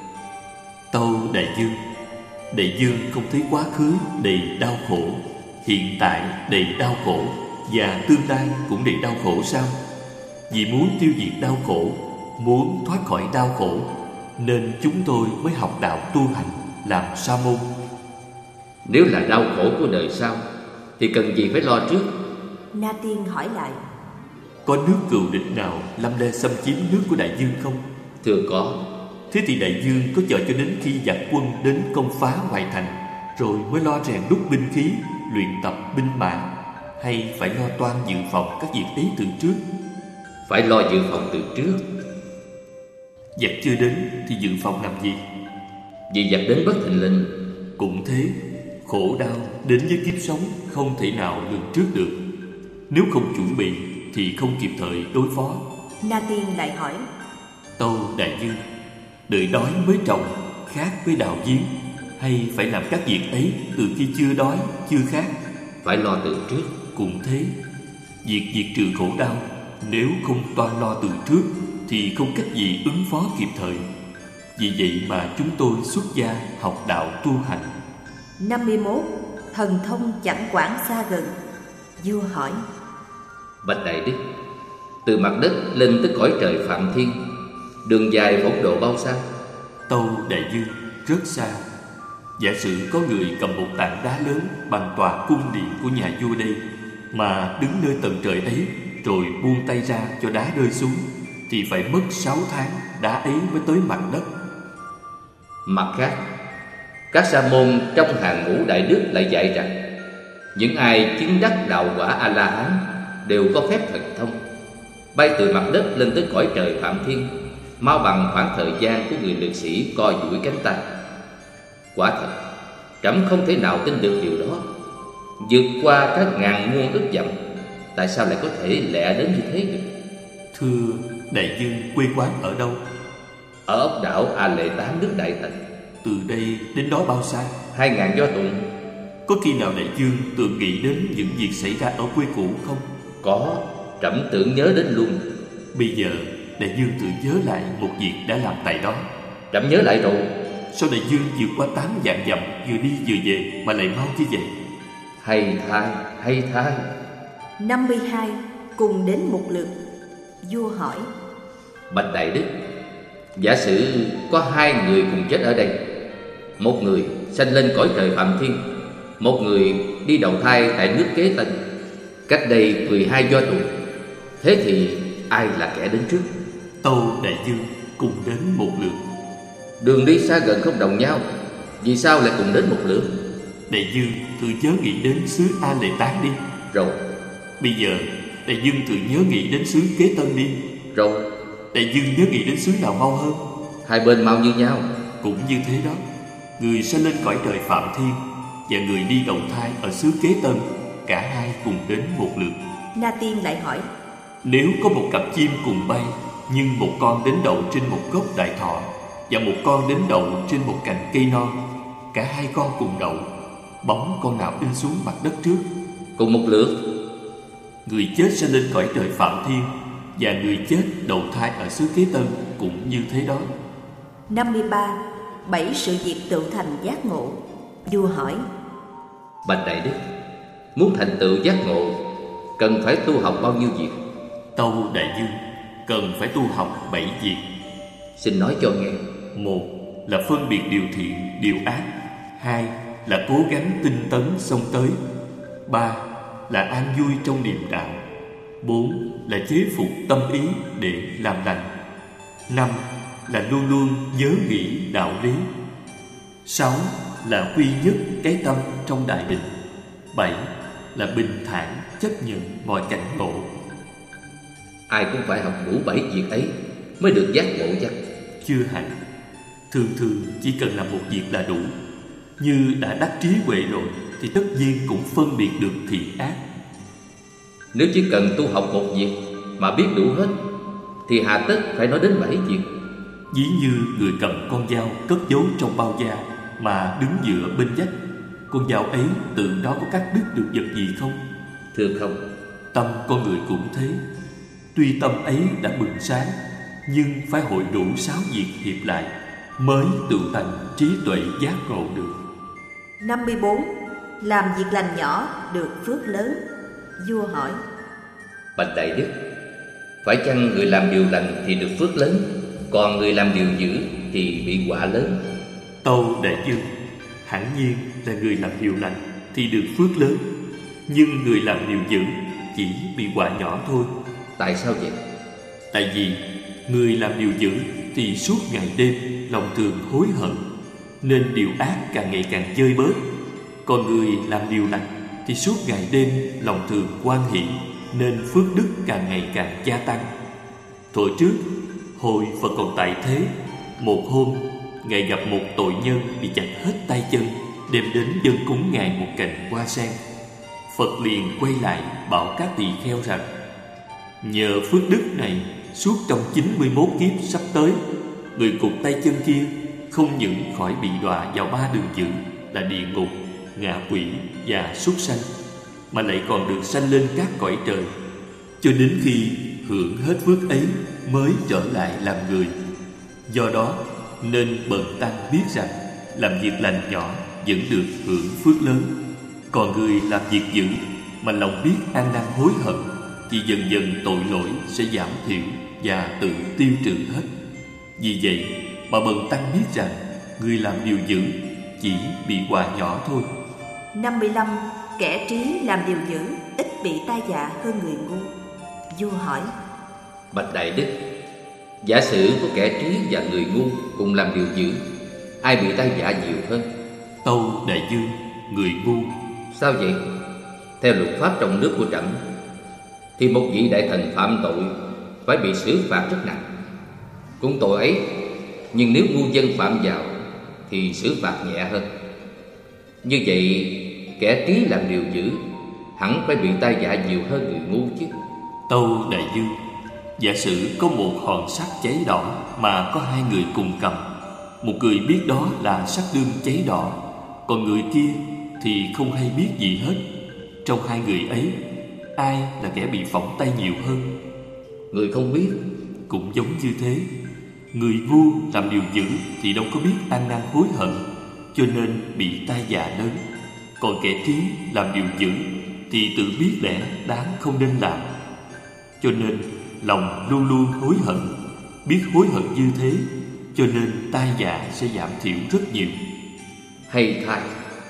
[SPEAKER 4] Tâu Đại Dương, Đại Dương không thấy quá khứ đầy đau khổ, hiện tại đầy đau khổ và tương lai cũng đầy đau khổ sao? Vì muốn tiêu diệt đau khổ, muốn thoát khỏi đau khổ, nên chúng tôi mới học đạo tu hành làm sa môn.
[SPEAKER 3] Nếu là đau khổ của đời sau thì cần gì phải lo trước?
[SPEAKER 2] Na Tiên hỏi lại:
[SPEAKER 4] Có nước cừu địch nào lâm le xâm chiếm nước của Đại Dương không?
[SPEAKER 3] Thưa có.
[SPEAKER 4] Thế thì Đại Dương có chờ cho đến khi giặc quân đến công phá ngoại thành rồi mới lo rèn đúc binh khí, luyện tập binh mã, hay phải lo toan dự phòng các việc ấy từ trước?
[SPEAKER 3] Phải lo dự phòng từ trước.
[SPEAKER 4] Giặc chưa đến thì dự phòng làm gì?
[SPEAKER 3] Vì giặc đến bất thình lình.
[SPEAKER 4] Cũng thế, khổ đau đến với kiếp sống không thể nào lường trước được. Nếu không chuẩn bị thì không kịp thời đối phó.
[SPEAKER 2] Na Tiên lại hỏi:
[SPEAKER 4] Tâu Đại Dương, đợi đói mới trồng khác với đào giếng, hay phải làm các việc ấy từ khi chưa đói, chưa khát?
[SPEAKER 3] Phải lo từ trước.
[SPEAKER 4] Cũng thế, việc diệt trừ khổ đau nếu không toan lo từ trước thì không cách gì ứng phó kịp thời. Vì vậy mà chúng tôi xuất gia học đạo tu hành.
[SPEAKER 2] 51. Thần thông chẳng quản xa gần. Vua hỏi:
[SPEAKER 3] Bạch Đại Đức, từ mặt đất lên tới cõi trời Phạm Thiên, đường dài phóng độ bao xa?
[SPEAKER 4] Tâu Đại Dương, rất xa. Giả sử có người cầm một tảng đá lớn bằng tòa cung điện của nhà vua đây, mà đứng nơi tầng trời ấy rồi buông tay ra cho đá rơi xuống, thì phải mất 6 tháng đá ấy mới tới mặt đất.
[SPEAKER 3] Mặt khác, các sa môn trong hàng ngũ Đại Đức lại dạy rằng những ai chứng đắc đạo quả A-la-hán đều có phép thần thông, bay từ mặt đất lên tới cõi trời Phạm Thiên mau bằng khoảng thời gian của người lực sĩ co duỗi cánh tay. Quả thật, trẫm không thể nào tin được điều đó. Vượt qua các ngàn muôn ức dặm, tại sao lại có thể lẹ đến như thế được?
[SPEAKER 4] Thưa Đại Dương, quê quán ở đâu?
[SPEAKER 3] Ở ốc đảo A Lệ Tán, nước Đại Tần.
[SPEAKER 4] Từ đây đến đó bao xa?
[SPEAKER 3] 2000 do tuần.
[SPEAKER 4] Có khi nào Đại Dương tưởng nghĩ đến những việc xảy ra ở quê cũ không?
[SPEAKER 3] Có, trẫm tưởng nhớ đến luôn.
[SPEAKER 4] Bây giờ Đại Dương tự nhớ lại một việc đã làm tại đó.
[SPEAKER 3] Trẫm nhớ lại rồi.
[SPEAKER 4] Sao Đại Dương vượt qua 8 vạn dặm, vừa đi vừa về mà lại mau như vậy?
[SPEAKER 3] Hay thay.
[SPEAKER 2] 52. Cùng đến một lượt. Vua hỏi:
[SPEAKER 3] Bạch Đại Đức, giả sử có 2 người cùng chết ở đây. Một người sanh lên cõi trời Phạm Thiên, một người đi đầu thai tại nước Kế Tân, cách đây 12 do tuần. Thế thì ai là kẻ đến trước?
[SPEAKER 4] Tâu Đại Dương, cùng đến một lượt.
[SPEAKER 3] Đường đi xa gần không đồng nhau, vì sao lại cùng đến một lượt?
[SPEAKER 4] Đại Dương thử chớ nghĩ đến xứ A Lệ Tán đi.
[SPEAKER 3] Rồi.
[SPEAKER 4] Bây giờ Đại Dương thử nhớ nghĩ đến xứ Kế Tân đi.
[SPEAKER 3] Rồi.
[SPEAKER 4] Đại Dương nhớ nghĩ đến xứ nào mau hơn?
[SPEAKER 3] Hai bên mau như nhau.
[SPEAKER 4] Cũng như thế đó. Người sanh lên cõi trời Phạm Thiên và người đi đầu thai ở xứ Kế Tân, cả hai cùng đến một lượt.
[SPEAKER 2] Na Tiên lại hỏi:
[SPEAKER 4] Nếu có một cặp chim cùng bay, nhưng một con đến đậu trên một gốc đại thọ và một con đến đậu trên một cành cây non, cả hai con cùng đậu, bóng con nào in xuống mặt đất trước?
[SPEAKER 3] Cùng một lượt.
[SPEAKER 4] Người chết sanh lên cõi trời Phạm Thiên và người chết đầu thai ở xứ Kế Tân cũng như thế đó.
[SPEAKER 2] 53. 7 sự việc tự thành giác ngộ. Vua hỏi:
[SPEAKER 3] Bạch Đại Đức, muốn thành tựu giác ngộ cần phải tu học bao nhiêu việc?
[SPEAKER 4] Tâu Đại Dương, cần phải tu học 7 việc.
[SPEAKER 3] Xin nói cho nghe.
[SPEAKER 4] 1 là phân biệt điều thiện, điều ác. 2 là cố gắng tinh tấn xông tới. 3 là an vui trong niệm đạo. 4 là chế phục tâm ý để làm lành. 5 là luôn luôn nhớ nghĩ đạo lý. 6 là quy nhất cái tâm trong đại định. 7 là bình thản chấp nhận mọi cảnh ngộ.
[SPEAKER 3] Ai cũng phải học đủ 7 việc ấy mới được giác ngộ chắc.
[SPEAKER 4] Chưa hẳn. Thường thường chỉ cần làm một việc là đủ. Như đã đắc trí huệ rồi thì tất nhiên cũng phân biệt được thiện ác.
[SPEAKER 3] Nếu chỉ cần tu học một việc mà biết đủ hết thì hà tất phải nói đến 7 việc.
[SPEAKER 4] Ví như người cầm con dao cất giấu trong bao da mà đứng dựa bên vách, con dao ấy tự đó có cắt đứt được vật gì không?
[SPEAKER 3] Thưa không.
[SPEAKER 4] Tâm con người cũng thế. Tuy tâm ấy đã bừng sáng, nhưng phải hội đủ 6 việc hiệp lại mới tự thành trí tuệ giác ngộ được.
[SPEAKER 2] 54. Làm việc lành nhỏ được phước lớn. Vua hỏi:
[SPEAKER 3] Bạch Đại Đức, phải chăng người làm điều lành thì được phước lớn, còn người làm điều dữ thì bị quả lớn?
[SPEAKER 4] Tâu Đại Dương, hẳn nhiên là người làm điều lành thì được phước lớn, nhưng người làm điều dữ chỉ bị quả nhỏ thôi.
[SPEAKER 3] Tại sao vậy?
[SPEAKER 4] Tại vì người làm điều dữ thì suốt ngày đêm lòng thường hối hận, nên điều ác càng ngày càng chơi bớt. Còn người làm điều lành thì suốt ngày đêm lòng thường hoan hỷ, nên phước đức càng ngày càng gia tăng. Thuở trước, hồi Phật còn tại thế, một hôm Ngài gặp một tội nhân bị chặt hết tay chân, đem đến dâng cúng Ngài một cành hoa sen. Phật liền quay lại bảo các tỳ kheo rằng: nhờ phước đức này, suốt trong 91 kiếp sắp tới, người cụt tay chân kia không những khỏi bị đọa vào 3 đường dữ là địa ngục, ngạ quỷ và súc sanh, mà lại còn được sanh lên các cõi trời, cho đến khi hưởng hết phước ấy mới trở lại làm người. Do đó nên bần tăng biết rằng làm việc lành nhỏ vẫn được hưởng phước lớn, còn người làm việc dữ mà lòng biết ăn năn hối hận thì dần dần tội lỗi sẽ giảm thiểu và tự tiêu trừ hết. Vì vậy mà bần tăng biết rằng người làm điều dữ chỉ bị quả nhỏ thôi.
[SPEAKER 2] 55. Kẻ trí làm điều dữ ít bị tai dạ hơn người ngu. Vua hỏi:
[SPEAKER 3] Bạch Đại Đức, giả sử có kẻ trí và người ngu cùng làm điều dữ, ai bị tai vạ nhiều hơn?
[SPEAKER 4] Tâu Đại Dương, người ngu.
[SPEAKER 3] Sao vậy? Theo luật pháp trong nước của trẫm thì một vị đại thần phạm tội phải bị xử phạt rất nặng. Cũng tội ấy, nhưng nếu ngu dân phạm vào thì xử phạt nhẹ hơn. Như vậy kẻ trí làm điều dữ hẳn phải bị tai vạ nhiều hơn người ngu chứ.
[SPEAKER 4] Tâu Đại Dương, giả sử có một hòn sắt cháy đỏ mà có 2 người cùng cầm. Một người biết đó là sắt đương cháy đỏ, còn người kia thì không hay biết gì hết. Trong 2 người ấy, ai là kẻ bị phỏng tay nhiều hơn?
[SPEAKER 3] Người không biết.
[SPEAKER 4] Cũng giống như thế, người ngu làm điều dữ thì đâu có biết ăn năn hối hận, cho nên bị tai vạ lớn. Còn kẻ trí làm điều dữ thì tự biết lẽ đáng không nên làm, cho nên lòng luôn luôn hối hận. Biết hối hận như thế, cho nên tai vạ sẽ giảm thiểu rất nhiều.
[SPEAKER 3] Hay thay.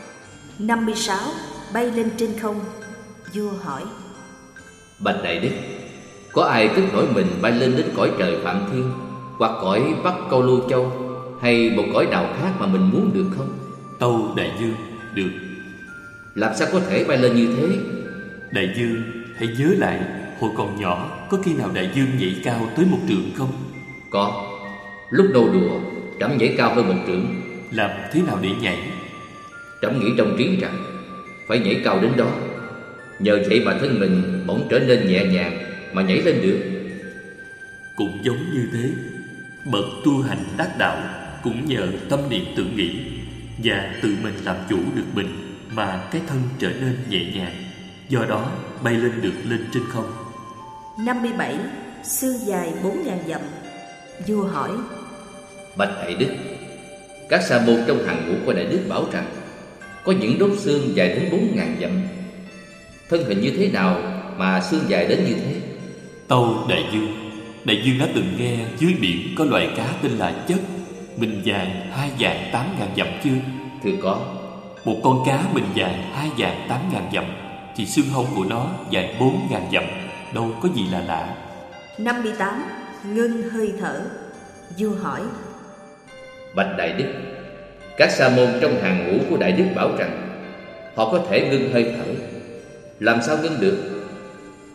[SPEAKER 2] 56. Bay lên trên không. Vua hỏi:
[SPEAKER 3] Bạch Đại Đức, có ai tức nổi mình bay lên đến cõi trời Phạm Thiên, hoặc cõi Bắc Câu Lô Châu, hay một cõi nào khác mà mình muốn được không?
[SPEAKER 4] Tâu Đại Dương, được.
[SPEAKER 3] Làm sao có thể bay lên như thế?
[SPEAKER 4] Đại Dương hãy nhớ lại, hồi còn nhỏ có khi nào Đại Dương nhảy cao tới 1 trượng không?
[SPEAKER 3] Có. Lúc đầu đùa, trẫm nhảy cao hơn 1 trượng.
[SPEAKER 4] Làm thế nào để nhảy?
[SPEAKER 3] Trẫm nghĩ trong trí rằng phải nhảy cao đến đó, nhờ vậy mà thân mình bỗng trở nên nhẹ nhàng mà nhảy lên được.
[SPEAKER 4] Cũng giống như thế, bậc tu hành đắc đạo cũng nhờ tâm niệm tự nghĩ và tự mình làm chủ được mình mà cái thân trở nên nhẹ nhàng, do đó bay lên được lên trên không.
[SPEAKER 2] 57. Xương dài 4.000 dặm. Vua hỏi:
[SPEAKER 3] Bạch Đại Đức, các sa môn trong hàng ngũ của Đại Đức bảo rằng có những đốt xương dài đến 4.000 dặm. Thân hình như thế nào mà xương dài đến như thế?
[SPEAKER 4] Tâu Đại Dương, Đại Dương đã từng nghe dưới biển có loài cá tên là chất, mình dài 2.800.000 dặm chưa?
[SPEAKER 3] Thưa có.
[SPEAKER 4] Một con cá mình dài 2.800.000 dặm thì xương hông của nó dài 4.000 dặm, đâu có gì là lạ.
[SPEAKER 2] 58. Ngưng hơi thở. Vua hỏi:
[SPEAKER 3] Bạch Đại Đức, các sa môn trong hàng ngũ của Đại Đức bảo rằng họ có thể ngưng hơi thở. Làm sao ngưng được?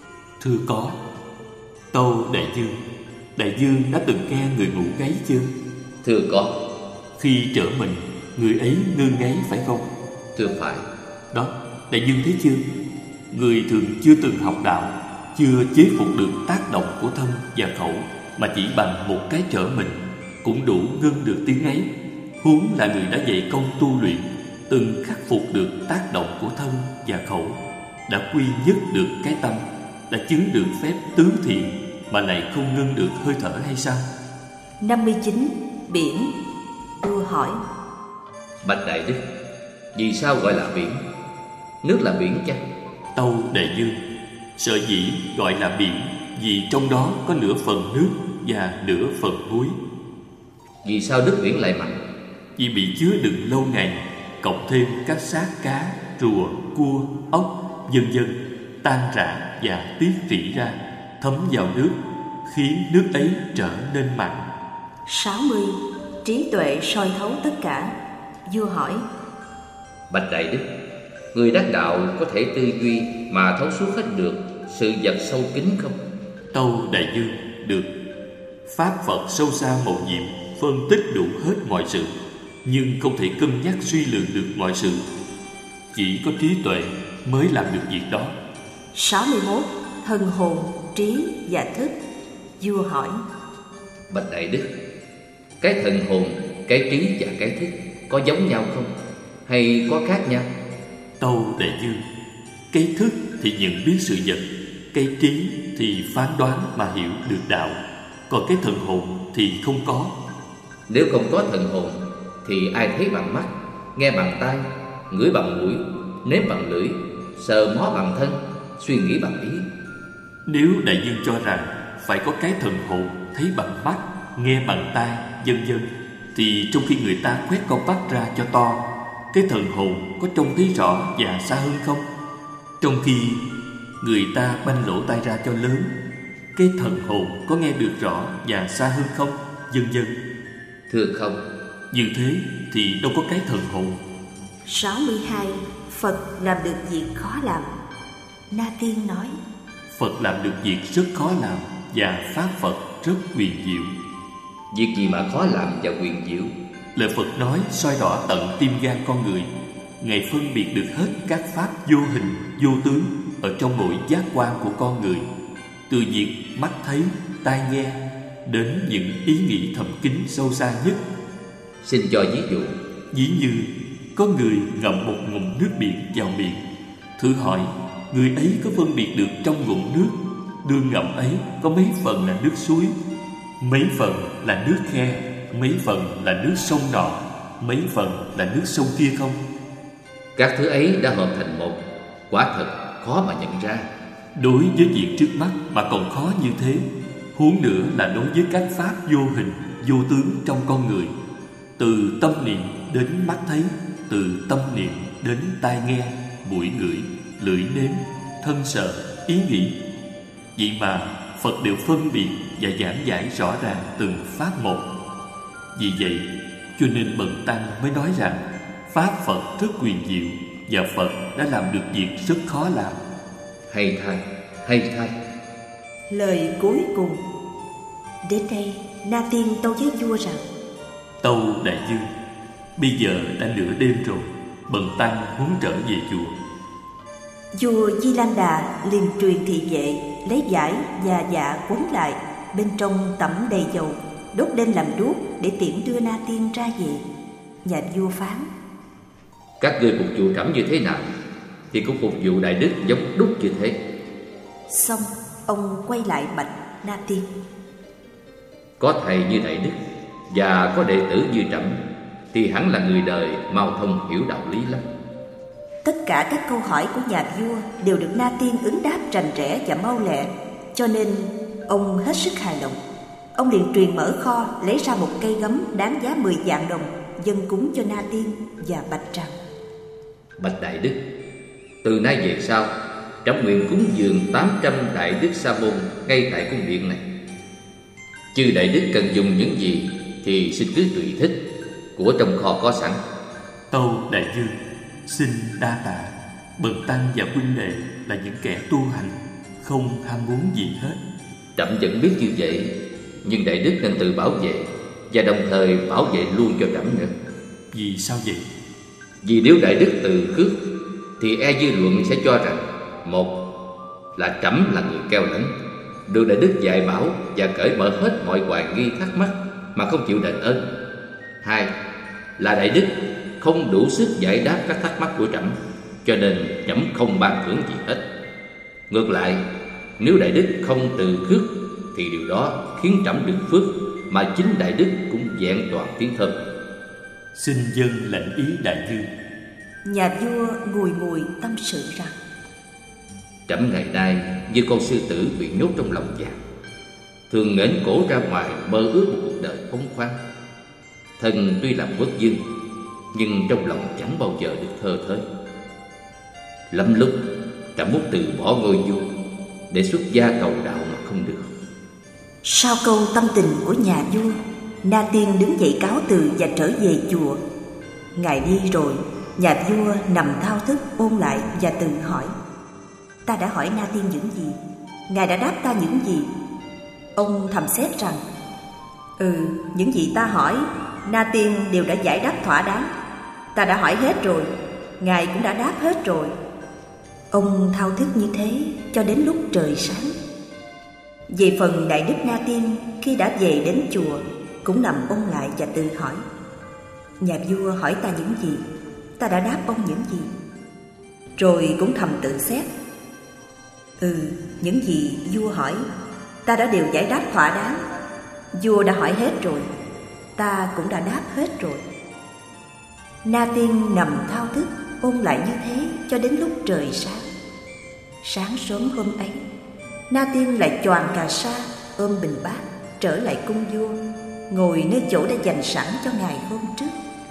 [SPEAKER 4] Thưa có. Tâu Đại Dương đã từng nghe người ngủ gáy chưa?
[SPEAKER 3] Thưa có.
[SPEAKER 4] Khi trở mình, người ấy ngơ ngáy phải không?
[SPEAKER 3] Thưa phải.
[SPEAKER 4] Đó, đại dương thấy chưa? Người thường chưa từng học đạo, chưa chế phục được tác động của thân và khẩu, mà chỉ bằng một cái trở mình cũng đủ ngưng được tiếng ấy. Huống là người đã dạy công tu luyện, từng khắc phục được tác động của thân và khẩu, đã quy nhất được cái tâm, đã chứng được phép tứ thiện, mà lại không ngưng được hơi thở hay sao?
[SPEAKER 2] 59. Biển. Vua hỏi:
[SPEAKER 3] Bạch Đại Đức, vì sao gọi là biển? Nước là biển chăng?
[SPEAKER 4] Tâu Đại Dương, sở dĩ gọi là biển vì trong đó có nửa phần nước và nửa phần muối.
[SPEAKER 3] Vì sao nước biển lại mặn?
[SPEAKER 4] Vì bị chứa đựng lâu ngày, cộng thêm các xác cá, rùa, cua, ốc, vân vân tan rã và tiết rỉ ra, thấm vào nước, khiến nước ấy trở nên mặn.
[SPEAKER 2] 60. Trí tuệ soi thấu tất cả. Vua hỏi:
[SPEAKER 3] Bạch Đại Đức, người đắc đạo có thể tư duy mà thấu suốt hết được sự vật sâu kín không?
[SPEAKER 4] Tâu Đại Dương, được. Pháp Phật sâu xa mầu nhiệm, phân tích đủ hết mọi sự, nhưng không thể cân nhắc suy lượng được mọi sự. Chỉ có trí tuệ mới làm được việc đó.
[SPEAKER 2] 61. Thần hồn, trí và thức. Vua hỏi:
[SPEAKER 3] Bạch Đại Đức, cái thần hồn, cái trí và cái thức có giống nhau không? Hay có khác nhau?
[SPEAKER 4] Tâu Đại Dương, cái thức thì nhận biết sự vật, cái trí thì phán đoán mà hiểu được đạo, còn cái thần hồn thì không có.
[SPEAKER 3] Nếu không có thần hồn thì ai thấy bằng mắt, nghe bằng tai, ngửi bằng mũi, nếm bằng lưỡi, sờ mó bằng thân, suy nghĩ bằng ý?
[SPEAKER 4] Nếu Đại Dương cho rằng phải có cái thần hồn thấy bằng mắt, nghe bằng tai, vân vân, thì trong khi người ta quét con mắt ra cho to, cái thần hồn có trông thấy rõ và xa hơn không? Trong khi người ta banh lỗ tai ra cho lớn, cái thần hồn có nghe được rõ và xa hơn không? Vân vân.
[SPEAKER 3] Thưa không.
[SPEAKER 4] Như thế thì đâu có cái thần hồn.
[SPEAKER 2] 62. Phật làm được việc khó làm. Na Tiên nói:
[SPEAKER 4] Phật làm được việc rất khó làm và pháp Phật rất huyền diệu.
[SPEAKER 3] Việc gì mà khó làm và huyền diệu?
[SPEAKER 4] Lời Phật nói soi rõ tận tim gan con người. Ngài phân biệt được hết các pháp vô hình, vô tướng ở trong mỗi giác quan của con người, từ việc mắt thấy, tai nghe đến những ý nghĩ thầm kín sâu xa nhất.
[SPEAKER 3] Xin cho ví dụ.
[SPEAKER 4] Ví như có người ngậm một ngụm nước biển vào miệng, thử hỏi người ấy có phân biệt được trong ngụm nước đương ngậm ấy có mấy phần là nước suối, mấy phần là nước khe, mấy phần là nước sông nọ, mấy phần là nước sông kia không?
[SPEAKER 3] Các thứ ấy đã hợp thành một, quả thật khó mà nhận ra.
[SPEAKER 4] Đối với việc trước mắt mà còn khó như thế, huống nữa là đối với các pháp vô hình, vô tướng trong con người, từ tâm niệm đến mắt thấy, từ tâm niệm đến tai nghe, mũi ngửi, lưỡi nếm, thân sờ, ý nghĩ. Vậy mà Phật đều phân biệt và giảng giải rõ ràng từng pháp một. Vì vậy cho nên bậc tăng mới nói rằng pháp Phật rất huyền diệu và Phật đã làm được việc rất khó làm.
[SPEAKER 3] Hay thay, hay thay.
[SPEAKER 2] Lời cuối cùng. Đến đây Na Tiên tâu với vua rằng:
[SPEAKER 4] Tâu Đại Dương, bây giờ đã nửa đêm rồi, bần tăng muốn trở về chùa.
[SPEAKER 2] Vua Di Lan Đà liền truyền thị vệ lấy vải và dạ quấn lại, bên trong tẩm đầy dầu, đốt lên làm đuốc để tiễn đưa Na Tiên ra về. Nhà vua phán:
[SPEAKER 3] Các ngươi phục vụ trẫm như thế nào thì cũng phục vụ Đại Đức giống đúc như thế.
[SPEAKER 2] Xong ông quay lại bạch Na Tiên:
[SPEAKER 3] Có thầy như Đại Đức và có đệ tử như trẫm thì hẳn là người đời mau thông hiểu đạo lý lắm.
[SPEAKER 2] Tất cả các câu hỏi của nhà vua đều được Na Tiên ứng đáp rành rẽ và mau lẹ, cho nên ông hết sức hài lòng. Ông liền truyền mở kho, lấy ra một cây gấm đáng giá 10 vạn đồng, dâng cúng cho Na Tiên và bạch rằng:
[SPEAKER 3] Bạch Đại Đức, từ nay về sau trẫm nguyện cúng dường 800 Đại Đức Sa Môn ngay tại cung điện này. Chư Đại Đức cần dùng những gì thì xin cứ tùy thích, của trong kho có sẵn.
[SPEAKER 4] Tâu Đại Dương, xin đa tạ. Bần tăng và huynh đệ là những kẻ tu hành, không ham muốn gì hết.
[SPEAKER 3] Trẫm vẫn biết như vậy, nhưng Đại Đức nên tự bảo vệ, và đồng thời bảo vệ luôn cho trẫm nữa.
[SPEAKER 4] Vì sao vậy?
[SPEAKER 3] Vì nếu Đại Đức từ khước thì e dư luận sẽ cho rằng, một là trẫm là người keo lẫn, được Đại Đức dạy bảo và cởi mở hết mọi hoài nghi thắc mắc mà không chịu đền ơn. Hai là Đại Đức không đủ sức giải đáp các thắc mắc của trẫm, cho nên trẫm không ban thưởng gì hết. Ngược lại, nếu Đại Đức không từ khước thì điều đó khiến trẫm được phước mà chính Đại Đức cũng vẹn toàn tiếng thơm.
[SPEAKER 4] Xin dân lãnh ý đại vương.
[SPEAKER 2] Nhà vua ngùi ngùi tâm sự rằng:
[SPEAKER 3] Trẫm ngày nay như con sư tử bị nhốt trong lồng vàng, thường nghển cổ ra ngoài mơ ước một cuộc đời phóng khoáng. Thần tuy làm quốc vương, nhưng trong lòng chẳng bao giờ được thơ thới. Lắm lúc trẫm muốn từ bỏ ngôi vua để xuất gia cầu đạo mà không được.
[SPEAKER 2] Sau câu tâm tình của nhà vua, Na Tiên đứng dậy cáo từ và trở về chùa. Ngài đi rồi, nhà vua nằm thao thức ôn lại và tự hỏi: ta đã hỏi Na Tiên những gì? Ngài đã đáp ta những gì? Ông thầm xét rằng: những gì ta hỏi, Na Tiên đều đã giải đáp thỏa đáng. Ta đã hỏi hết rồi, Ngài cũng đã đáp hết rồi. Ông thao thức như thế cho đến lúc trời sáng. Về phần Đại Đức Na Tiên, khi đã về đến chùa, cũng nằm ôn lại và tự hỏi: nhà vua hỏi ta những gì? Ta đã đáp ông những gì? Rồi cũng thầm tự xét: những gì vua hỏi, ta đã đều giải đáp thỏa đáng. Vua đã hỏi hết rồi, ta cũng đã đáp hết rồi. Na Tiên nằm thao thức ôn lại như thế cho đến lúc trời sáng. Sáng sớm hôm ấy, Na Tiên lại choàng cà sa, ôm bình bát trở lại cung vua, ngồi nơi chỗ đã dành sẵn cho ngài hôm trước.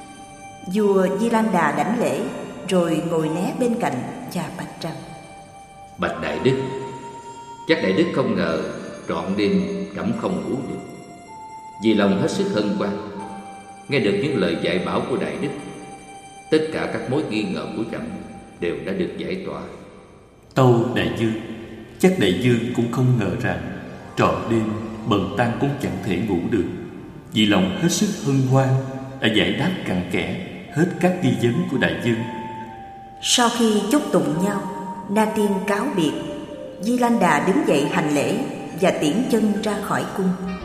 [SPEAKER 2] Vua Di Lan Đà đảnh lễ, rồi ngồi né bên cạnh và bạch rằng:
[SPEAKER 3] Bạch Đại Đức, chắc Đại Đức không ngờ trọn đêm trẫm không ngủ được, vì lòng hết sức hân hoan. Nghe được những lời dạy bảo của Đại Đức, tất cả các mối nghi ngờ của trẫm đều đã được giải tỏa.
[SPEAKER 4] Tâu đại vương, chắc đại vương cũng không ngờ rằng trọn đêm bần tăng cũng chẳng thể ngủ được, vì lòng hết sức hân hoan đã giải đáp cặn kẽ hết các nghi vấn của đại vương.
[SPEAKER 2] Sau khi chúc tụng nhau, Na Tiên cáo biệt. Di Lan Đà đứng dậy hành lễ và tiễn chân ra khỏi cung.